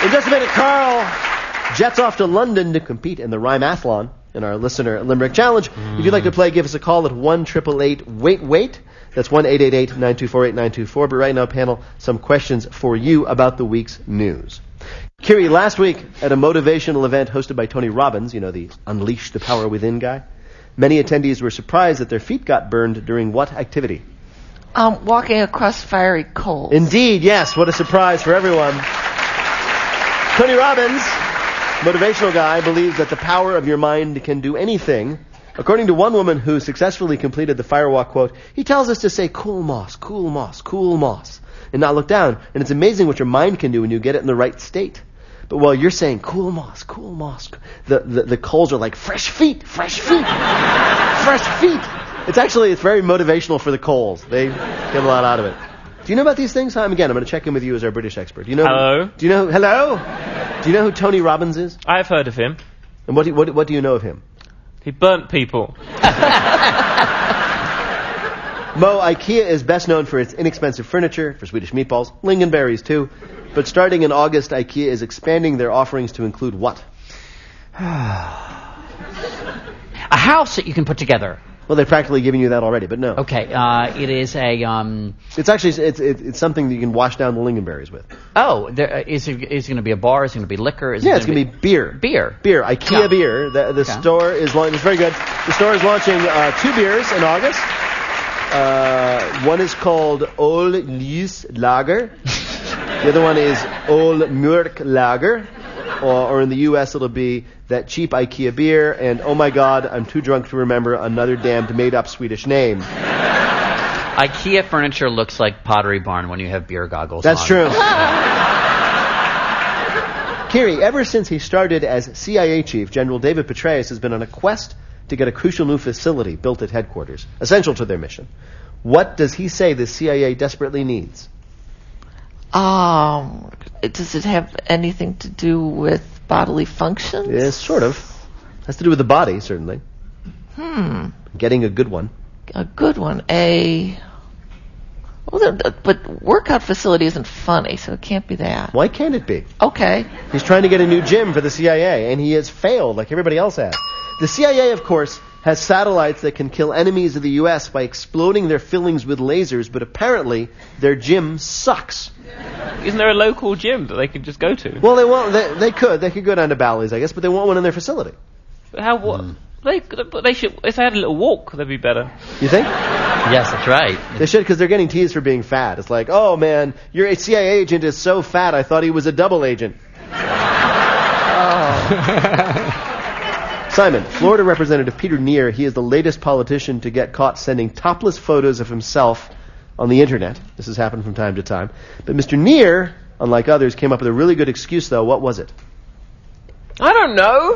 In just a minute, Carl jets off to London to compete in the Rhymathlon in our Listener Limerick Challenge. If you'd like to play, give us a call at 1-888-WAIT-WAIT. That's 1-888-924-8924. But right now, panel, some questions for you about the week's news. Kiri, last week at a motivational event hosted by Tony Robbins, the Unleash the Power Within guy, many attendees were surprised that their feet got burned during what activity? Walking across fiery coals. Indeed, yes. What a surprise for everyone. Tony Robbins, motivational guy, believes that the power of your mind can do anything. According to one woman who successfully completed the firewalk, quote, he tells us to say, cool moss, cool moss, cool moss, and not look down. And it's amazing what your mind can do when you get it in the right state. But while you're saying, cool moss, the coals are like, fresh feet, fresh feet, fresh feet. It's very motivational for the coals. They get a lot out of it. Do you know about these things? Again, I'm going to check in with you as our British expert. Hello? Hello? Do you know who Tony Robbins is? I've heard of him. And what do you know of him? He burnt people. Mo, IKEA is best known for its inexpensive furniture, for Swedish meatballs, lingonberries too. But starting in August, IKEA is expanding their offerings to include what? A house that you can put together. Well, they're practically giving you that already, but no. Okay, it is a... It's actually, it's something that you can wash down the lingonberries with. Oh, is it going to be a bar? Is it going to be liquor? It's going to be beer. Beer. IKEA beer. The store is launching, it's very good. The store is launching 2 beers in August. One is called Ol Lys Lager. The other one is Ol Mörk Lager. Or in the U.S. it'll be that cheap IKEA beer, and oh my God, I'm too drunk to remember another damned made-up Swedish name. IKEA furniture looks like Pottery Barn when you have beer goggles That's on. True. Kiri, ever since he started as CIA chief, General David Petraeus has been on a quest to get a crucial new facility built at headquarters, essential to their mission. What does he say the CIA desperately needs? Does it have anything to do with bodily functions? Yes, sort of. Has to do with the body, certainly. Getting a good one. A good one. But workout facility isn't funny, so it can't be that. Why can't it be? Okay. He's trying to get a new gym for the CIA, and he has failed like everybody else has. The CIA, of course, has satellites that can kill enemies of the U.S. by exploding their fillings with lasers, but apparently their gym sucks. Isn't there a local gym that they could just go to? Well, they could go down to Bally's, I guess, but they want one in their facility. They should. If they had a little walk, that'd be better. You think? Yes, that's right. They should, because they're getting teased for being fat. It's like, oh man, your CIA agent is so fat, I thought he was a double agent. Simon, Florida Representative Peter Neer, he is the latest politician to get caught sending topless photos of himself on the internet. This has happened from time to time. But Mr. Neer, unlike others, came up with a really good excuse, though. What was it? I don't know.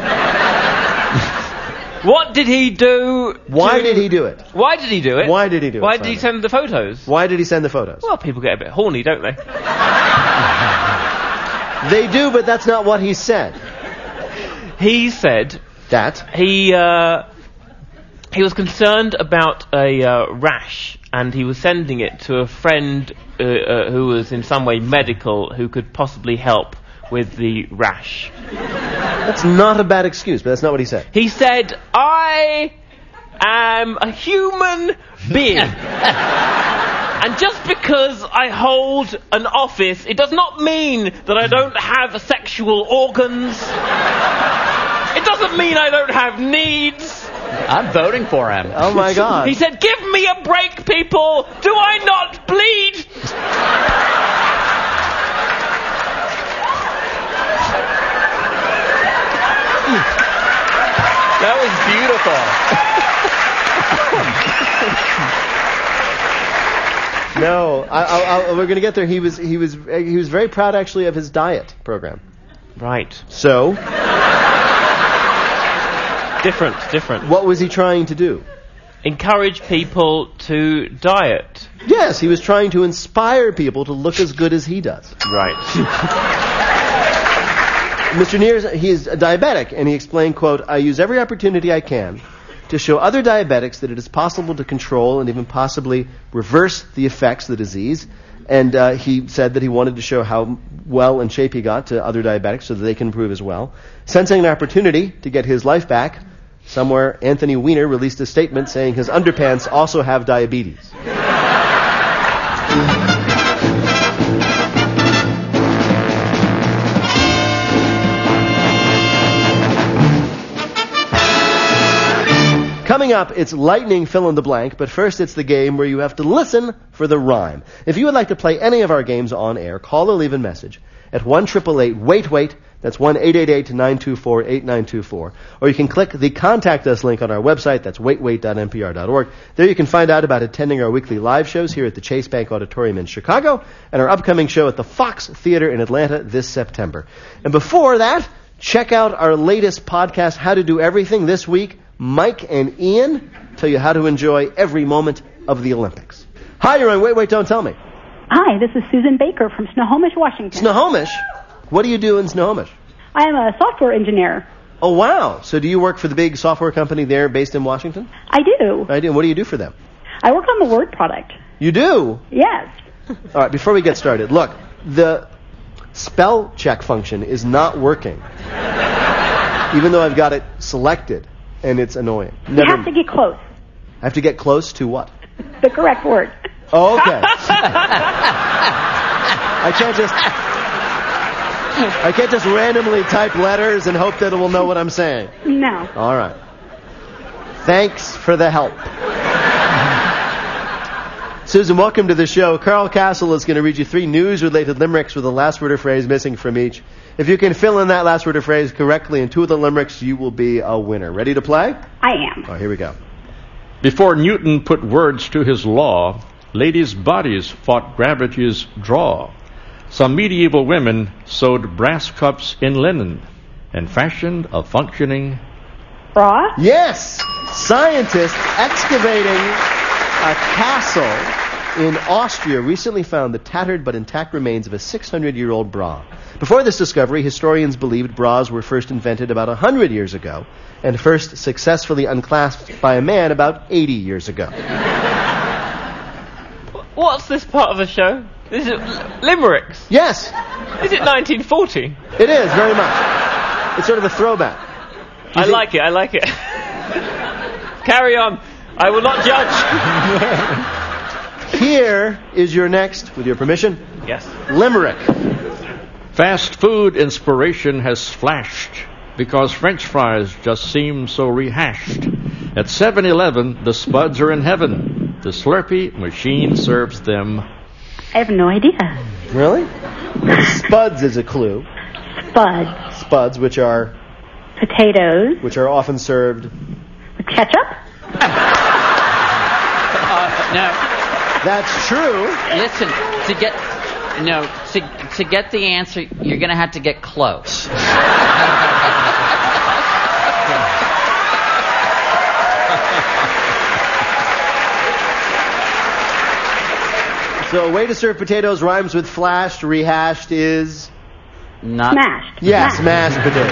What did he do? Why did he do it? Why did he do it? Why did he do it? Why did he send the photos? Why did he send the photos? Well, people get a bit horny, don't they? They do, but that's not what he said. He said that he was concerned about a rash, and he was sending it to a friend who was in some way medical, who could possibly help with the rash. That's not a bad excuse, but that's not what he said. He said, I am a human being. And just because I hold an office, it does not mean that I don't have sexual organs. It doesn't mean I don't have needs. I'm voting for him. Oh my God. He said, give me a break, people. Do I not bleed? That was beautiful. No, we're going to get there. He was very proud actually of his diet program. Right. So different. What was he trying to do? Encourage people to diet. Yes, he was trying to inspire people to look as good as he does. Right. Mr. Neer, he is a diabetic, and he explained, quote, I use every opportunity I can to show other diabetics that it is possible to control and even possibly reverse the effects of the disease. And he said that he wanted to show how well in shape he got to other diabetics so that they can improve as well. Sensing an opportunity to get his life back, somewhere Anthony Weiner released a statement saying his underpants also have diabetes. Coming up, it's lightning fill in the blank, but first it's the game where you have to listen for the rhyme. If you would like to play any of our games on air, call or leave a message at 1-888-WAIT-WAIT. That's 1-888-924-8924. Or you can click the Contact Us link on our website. That's waitwait.npr.org. There you can find out about attending our weekly live shows here at the Chase Bank Auditorium in Chicago and our upcoming show at the Fox Theater in Atlanta this September. And before that, check out our latest podcast, How to Do Everything. This week, Mike and Ian tell you how to enjoy every moment of the Olympics. Hi, you're on Wait, Don't Tell Me. Hi, this is Susan Baker from Snohomish, Washington. Snohomish? What do you do in Snohomish? I am a software engineer. Oh, wow. So do you work for the big software company there based in Washington? I do. I do. What do you do for them? I work on the Word product. You do? Yes. All right, before we get started, look, the spell check function is not working, even though I've got it selected. And it's annoying. You have to get close. I have to get close to what? The correct word. Oh, okay. I can't just randomly type letters and hope that it will know what I'm saying. No. All right. Thanks for the help. Susan, welcome to the show. Carl Castle is going to read you 3 news-related limericks with a last word or phrase missing from each. If you can fill in that last word or phrase correctly in 2 of the limericks, you will be a winner. Ready to play? I am. All right, here we go. Before Newton put words to his law, ladies' bodies fought gravity's draw. Some medieval women sewed brass cups in linen and fashioned a functioning bra? Yes! Scientists excavating a castle in Austria recently found the tattered but intact remains of a 600-year-old bra. Before this discovery, historians believed bras were first invented about 100 years ago and first successfully unclasped by a man about 80 years ago. What's this part of the show? This is limericks? Yes. Is it 1940? It is, very much. It's sort of a throwback. I like it. Carry on. I will not judge. Here is your next, with your permission. Yes. Limerick. Fast food inspiration has flashed because French fries just seem so rehashed. At 7-Eleven, the Spuds are in heaven. The Slurpee machine serves them. I have no idea. Really? Spuds is a clue. Spuds. Spuds, which are potatoes. Which are often served with ketchup? No. That's true. Listen, to get the answer, you're going to have to get close. So a way to serve potatoes rhymes with flashed, rehashed is not smashed. Yes, smashed potatoes.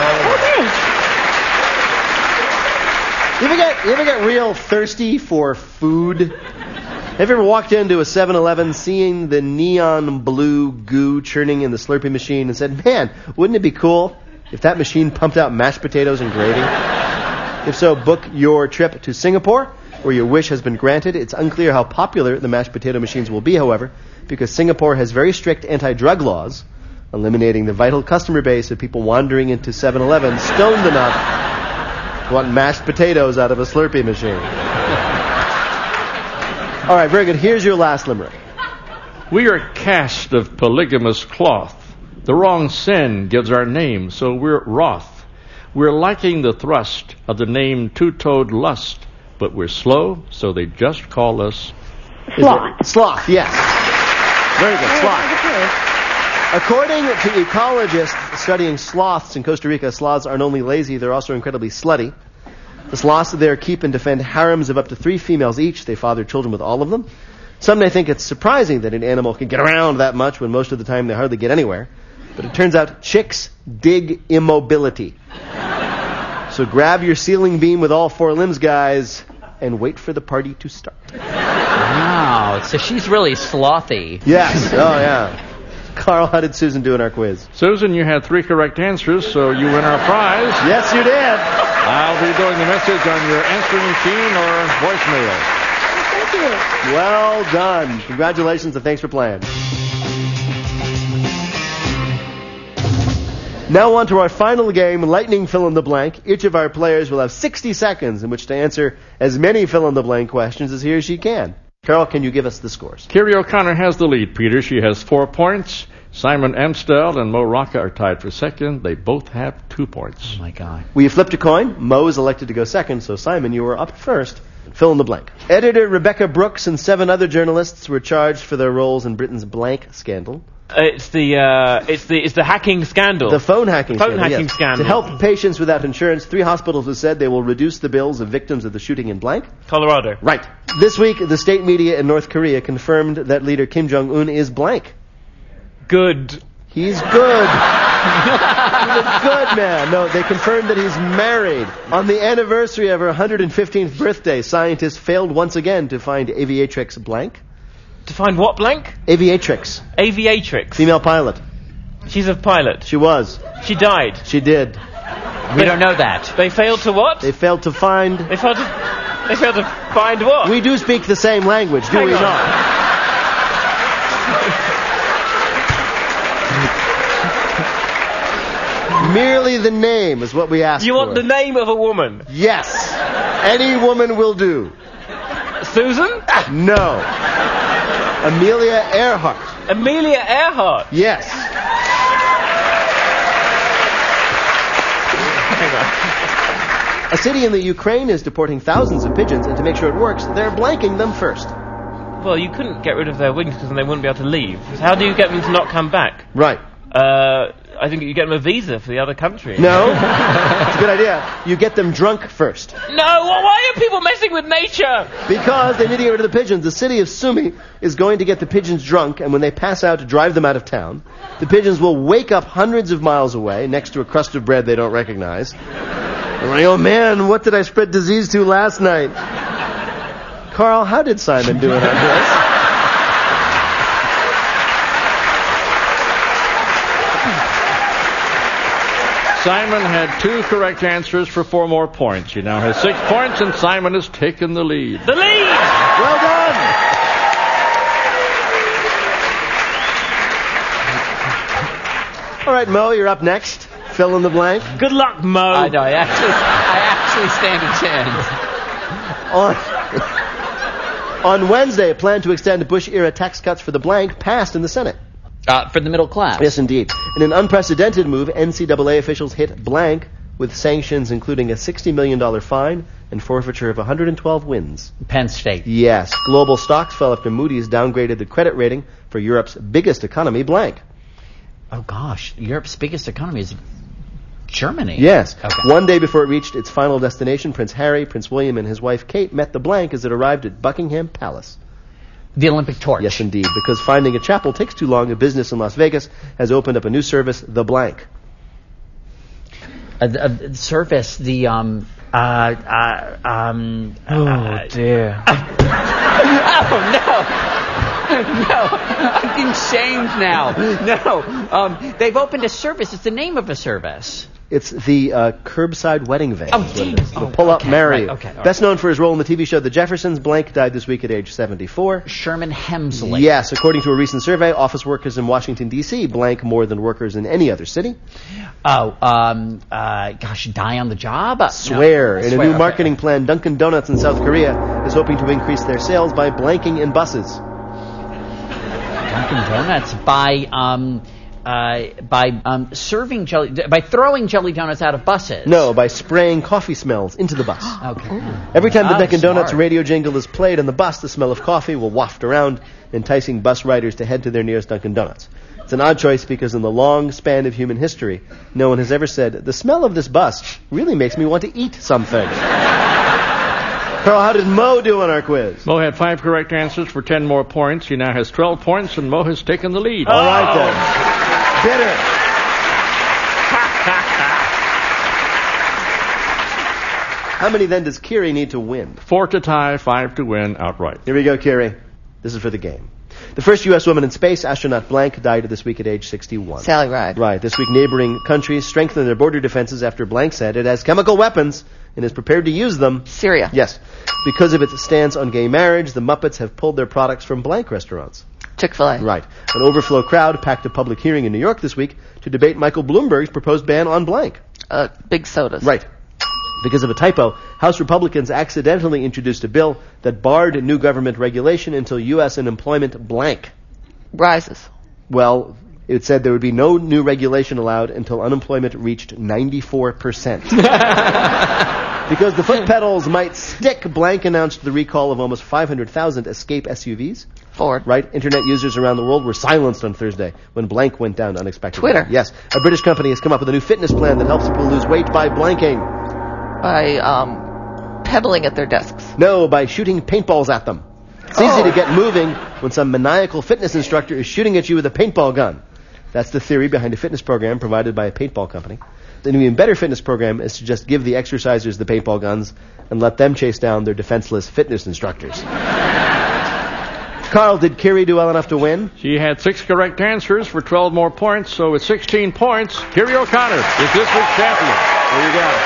Okay. You ever get real thirsty for food? Have you ever walked into a 7-Eleven, seeing the neon blue goo churning in the Slurpee machine and said, man, wouldn't it be cool if that machine pumped out mashed potatoes and gravy? If so, book your trip to Singapore, where your wish has been granted. It's unclear how popular the mashed potato machines will be, however, because Singapore has very strict anti-drug laws, eliminating the vital customer base of people wandering into 7-Eleven stoned enough to want mashed potatoes out of a Slurpee machine. All right, very good. Here's your last limerick. We are cast of polygamous cloth. The wrong sin gives our name, so we're wroth. We're liking the thrust of the name two-toed lust, but we're slow, so they just call us sloth. Sloth, yes. Very good, sloth. According to ecologists studying sloths in Costa Rica, sloths aren't only lazy, they're also incredibly slutty. The sloths there keep and defend harems of up to 3 females each. They father children with all of them. Some may think it's surprising that an animal can get around that much when most of the time they hardly get anywhere. But it turns out chicks dig immobility. So grab your ceiling beam with all 4 limbs, guys, and wait for the party to start. Wow. Oh, so she's really slothy. Yes. Oh, yeah. Carl, how did Susan do in our quiz? Susan, you had 3 correct answers, so you win our prize. Yes, you did. I'll be doing the message on your answering machine or voicemail. Thank you. Well done. Congratulations and thanks for playing. Now on to our final game, Lightning Fill in the Blank. Each of our players will have 60 seconds in which to answer as many fill in the blank questions as he or she can. Carol, can you give us the scores? Kiri O'Connor has the lead, Peter. She has 4 points. Simon Amstel and Mo Rocca are tied for second. They both have 2 points. Oh, my God. We flipped a coin. Mo is elected to go second, so Simon, you are up first. Fill in the blank. Editor Rebecca Brooks and 7 other journalists were charged for their roles in Britain's blank scandal. It's the hacking scandal. The phone hacking scandal. Yes. Scandal. To help patients without insurance, 3 hospitals have said they will reduce the bills of victims of the shooting in blank. Colorado. Right. This week, the state media in North Korea confirmed that leader Kim Jong-un is blank. Good. He's good. He's a good man. No, they confirmed that he's married. On the anniversary of her 115th birthday, scientists failed once again to find aviatrix blank. To find what blank? Aviatrix. Aviatrix. Female pilot. She's a pilot. She was. She died. She did. We don't know that. They failed to what? They failed to find... They failed to find what? We do speak the same language, do we not? Merely the name is what we ask for. You want the name of a woman? Yes. Any woman will do. Susan? No. Amelia Earhart. Amelia Earhart? Yes. A city in the Ukraine is deporting thousands of pigeons, and to make sure it works, they're blanking them first. Well, you couldn't get rid of their wings because then they wouldn't be able to leave. So how do you get them to not come back? Right. I think you get them a visa for the other country. No. It's a good idea. You get them drunk first. No, well, why are people messing with nature? Because they need to get rid of the pigeons. The city of Sumy is going to get the pigeons drunk, and when they pass out to drive them out of town, the pigeons will wake up hundreds of miles away next to a crust of bread they don't recognize. And like, oh man, what did I spread disease to last night? Carl, how did Simon do it on this? Simon had 2 correct answers for 4 more points. He now has 6 points, and Simon has taken the lead. The lead! Well done! All right, Mo, you're up next. Fill in the blank. Good luck, Mo. I know. I actually stand a chance. On Wednesday, a plan to extend Bush-era tax cuts for the blank passed in the Senate. For the middle class. Yes, indeed. In an unprecedented move, NCAA officials hit blank with sanctions including a $60 million fine and forfeiture of 112 wins. Penn State. Yes. Global stocks fell after Moody's downgraded the credit rating for Europe's biggest economy, blank. Oh, gosh. Europe's biggest economy is Germany. Yes. Okay. One day before it reached its final destination, Prince Harry, Prince William, and his wife Kate met the blank as it arrived at Buckingham Palace. The Olympic torch. Yes, indeed. Because finding a chapel takes too long, a business in Las Vegas has opened up a new service, the blank. Service, the, oh, dear. Oh, no. No, I'm being shamed now. No, they've opened a service. It's the name of a service. It's the curbside wedding van. Oh, dang. The pull-up Mary. Right, okay, Best known for his role in the TV show The Jeffersons, blank died this week at age 74. Sherman Hemsley. Yes, according to a recent survey, office workers in Washington, D.C. blank more than workers in any other city. Oh, gosh, die on the job? Swear. No. In a new marketing plan, Dunkin' Donuts in South Korea is hoping to increase their sales by blanking in buses. Dunkin' Donuts by throwing jelly donuts out of buses. No, by spraying coffee smells into the bus. Okay. Every time the Dunkin' Smart. Donuts radio jingle is played on the bus, the smell of coffee will waft around, enticing bus riders to head to their nearest Dunkin' Donuts. It's an odd choice because in the long span of human history, no one has ever said, the smell of this bus really makes me want to eat something. Carl, how did Mo do on our quiz? Mo had 5 correct answers for 10 more points. He now has 12 points, and Mo has taken the lead. All right, then. Bitter. How many, then, does Kiri need to win? 4 to tie, 5 to win outright. Here we go, Kiri. This is for the game. The first U.S. woman in space, astronaut blank, died this week at age 61. Sally Ride. Right. This week, neighboring countries strengthen their border defenses after blank said it has chemical weapons and is prepared to use them. Syria. Yes. Because of its stance on gay marriage, the Muppets have pulled their products from blank restaurants. Chick-fil-A. Right. An overflow crowd packed a public hearing in New York this week to debate Michael Bloomberg's proposed ban on blank. Big sodas. Right. Because of a typo, House Republicans accidentally introduced a bill that barred new government regulation until U.S. unemployment blank rises. Well, it said there would be no new regulation allowed until unemployment reached 94%. Because the foot pedals might stick, blank announced the recall of almost 500,000 Escape SUVs. Ford. Right. Internet users around the world were silenced on Thursday when blank went down unexpectedly. Twitter. Yes. A British company has come up with a new fitness plan that helps people lose weight by blanking. By pedaling at their desks. No, by shooting paintballs at them. It's easy to get moving when some maniacal fitness instructor is shooting at you with a paintball gun. That's the theory behind a fitness program provided by a paintball company. An even better fitness program is to just give the exercisers the paintball guns and let them chase down their defenseless fitness instructors. Carl, did Kiri do well enough to win? She had 6 correct answers for 12 more points, so with 16 points, Kiri O'Connor is this week's champion. There you go.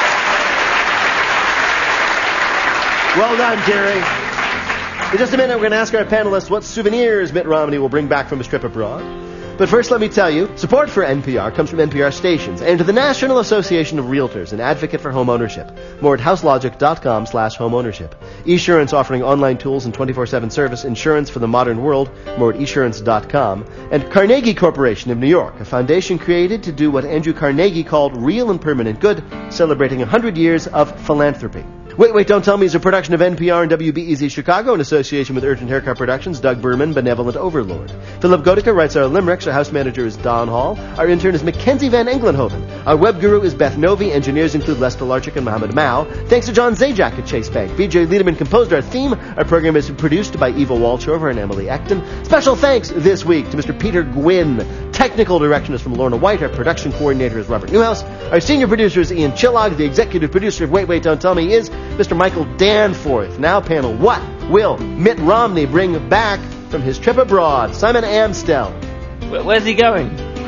Well done, Kiri. In just a minute, we're going to ask our panelists what souvenirs Mitt Romney will bring back from his trip abroad. But first, let me tell you, support for NPR comes from NPR stations and to the National Association of Realtors, an advocate for home ownership. More at houselogic.com/homeownership. Esurance offering online tools and 24/7 service, insurance for the modern world. More at esurance.com. And Carnegie Corporation of New York, a foundation created to do what Andrew Carnegie called real and permanent good, celebrating 100 years of philanthropy. Wait, Don't Tell Me is a production of NPR and WBEZ Chicago in association with Urgent Haircut Productions, Doug Berman, Benevolent Overlord. Philip Goedicke writes our limericks. Our house manager is Don Hall. Our intern is Mackenzie Van Englenhoven. Our web guru is Beth Novi. Engineers include Les Delarchik and Mohammed Mao. Thanks to John Zajac at Chase Bank. BJ Liederman composed our theme. Our program is produced by Eva Walchover and Emily Ecton. Special thanks this week to Mr. Peter Gwynn. Technical direction is from Lorna White. Our production coordinator is Robert Newhouse. Our senior producer is Ian Chillog. The executive producer of Wait, Don't Tell Me is Mr. Michael Danforth. Now, panel, what will Mitt Romney bring back from his trip abroad? Simon Amstel. Where's he going?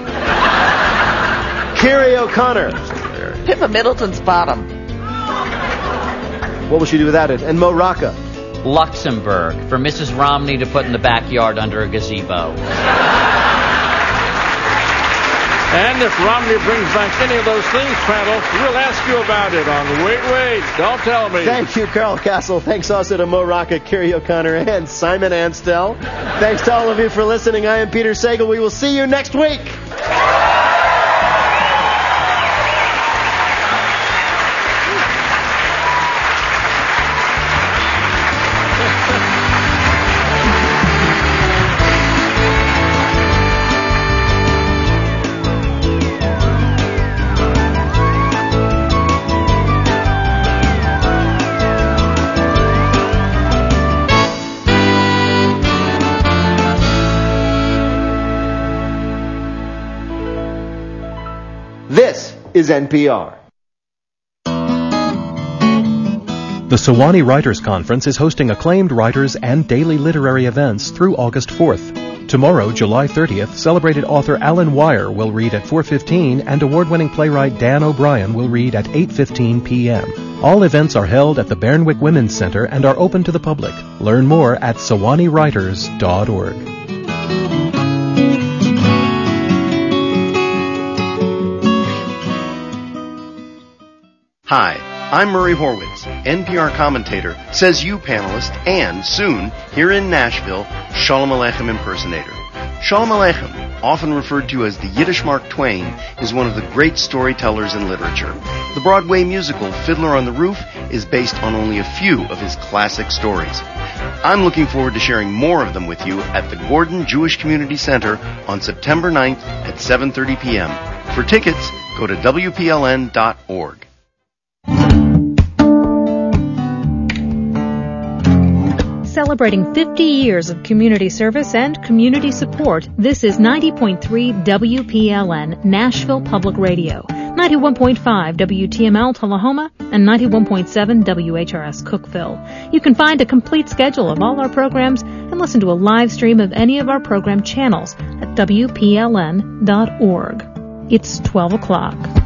Kiri O'Connor. Pippa Middleton's bottom. What will she do without it? And Mo Rocca. Luxembourg, for Mrs. Romney to put in the backyard under a gazebo. And if Romney brings back any of those things, panel, we'll ask you about it on Wait, Don't Tell Me. Thank you, Carl Castle. Thanks also to Mo Rocca, Kiri O'Connor, and Simon Amstel. Thanks to all of you for listening. I am Peter Sagal. We will see you next week. This is NPR. The Sewanee Writers Conference is hosting acclaimed writers and daily literary events through August 4th. Tomorrow, July 30th, celebrated author Alan Weir will read at 4:15 and award-winning playwright Dan O'Brien will read at 8:15 p.m. All events are held at the Bairnwick Women's Center and are open to the public. Learn more at SewaneeWriters.org. Hi, I'm Murray Horwitz, NPR commentator, says you panelist, and soon, here in Nashville, Shalom Aleichem impersonator. Shalom Aleichem, often referred to as the Yiddish Mark Twain, is one of the great storytellers in literature. The Broadway musical Fiddler on the Roof is based on only a few of his classic stories. I'm looking forward to sharing more of them with you at the Gordon Jewish Community Center on September 9th at 7:30 p.m. For tickets, go to WPLN.org. Celebrating 50 years of community service and community support, this is 90.3 WPLN, Nashville Public Radio. 91.5 WTML Tullahoma, and 91.7 WHRS Cookeville. You can find a complete schedule of all our programs and listen to a live stream of any of our program channels at WPLN.org. It's 12 o'clock.